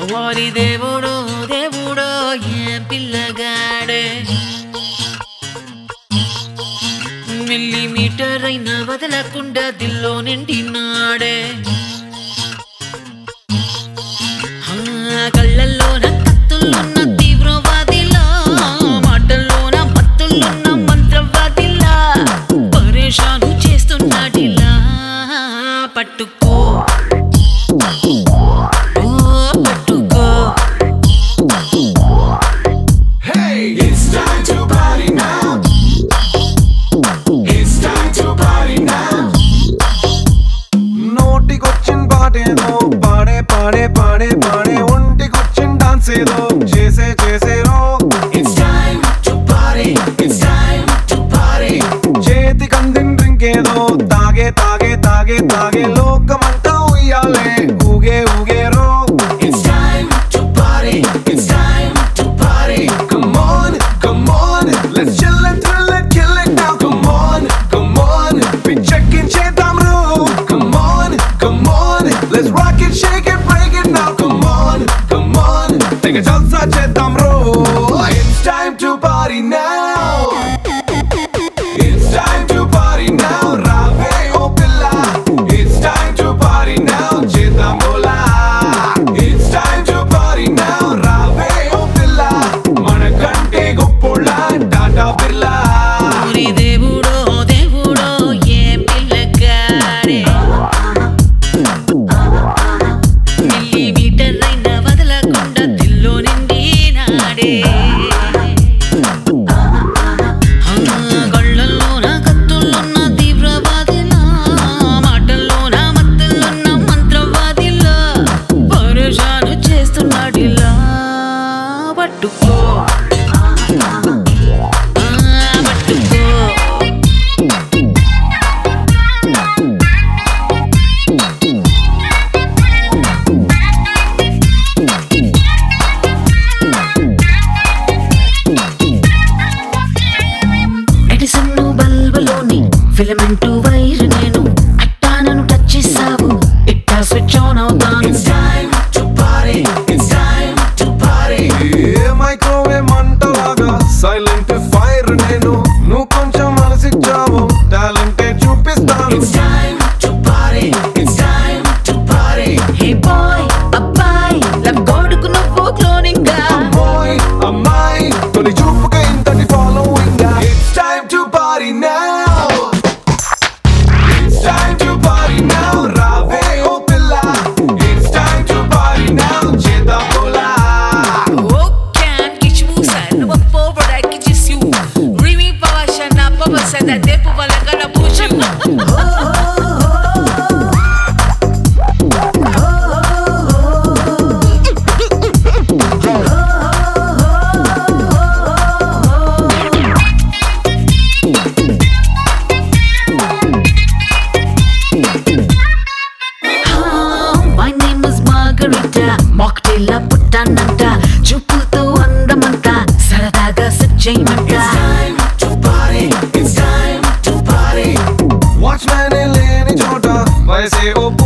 ఓరి దేవుడో దేవుడో ఏం పిల్లగాడే మిల్లీమీటర్ అయినా వదలకుండా దిల్లో నిండినాడే కళ్ళల్లోన కత్తులున్న తీవ్రవాదిలా మాటల్లోన మత్తులున్న మంత్రవాదిలా పరేషాను చేస్తున్నాడిలా పట్టుకో పట్టుకో Hey, it's time to party now. It's time to party now. నోటికొచ్చిన పాటేదో పాడే పాడే పాడే పాడే ఒంటికొచ్చిన డాన్స్ ఏదో చేసే చేసేరో It's time to party. It's time to party. చేతికందిన డ్రింక్ ఏదో తాగే తాగే తాగే తాగే లోకమంతా ఉయ్యాలే ఊగే ఊగేరో It's time to party. It's time to party. Come on, come on, let's chill and thrill and kill it now. Come on, come on, we checkin' చేద్దాం రో. Come on, come on, let's rock it, shake it, break it now. Come on, come on, తెగ జల్సా చేద్దాం రో. It's time to party now. It's time to party now. రావే ఓ పిల్ల. It's time to party now. చేద్దాం బోలా. It's time to party now. రావే ఓ పిల్ల. మనకంటే గొప్పోళ్ళ టాటా బిర్లా. ఓరి దేవుడో దేవుడో ఏం పిల్లగాడే మిల్లీమీటర్ అయినా వదలకుండా దిల్లో నిండినాడే కళ్ళల్లోన కత్తులున్న తీవ్రవాదిలా మాటల్లోన మత్తులున్న మంత్రవాదిలా పరేషాను చేస్తున్నాడిలా పట్టుకో పట్టుకో ఎడిసన్ బల్బులోని ఫిలమెంట్ వైర్ నేను అట్టా నన్ను టచ్ చేసావు ఇట్టా స్విచ్ ఆన్ అవుతాను It's time to party. It's time to party. ఏ మైక్రోవేవ్ మంటలాగా సైలెంట్ ఫైర్ నేను నువ్వు కొంచెం మనసిచ్చావు టాలెంటే చూపిస్తాను It's time to party. It's time to party. Hey boy అబ్బాయి లవ్ గోడుకు నువ్వు క్లోనింగ్ గా అమ్మాయి అమ్మాయి తొలి చూపుగా ఇంతటి following it's time to party now it's time to party now రావే ఓ పిల్ల it's time to party now చేద్దాం బోలా Oh, can't get you sad. No one forward, I can just you. Remy Pavashana, Papa said that they put like gonna push you. My name is Margarita. Mocktail పుట్టానంట చూపుతో అందమంతా సరదాగా set చేయమంట It's time to party. It's time to party. Watchman లేని చోట వయసే ఓ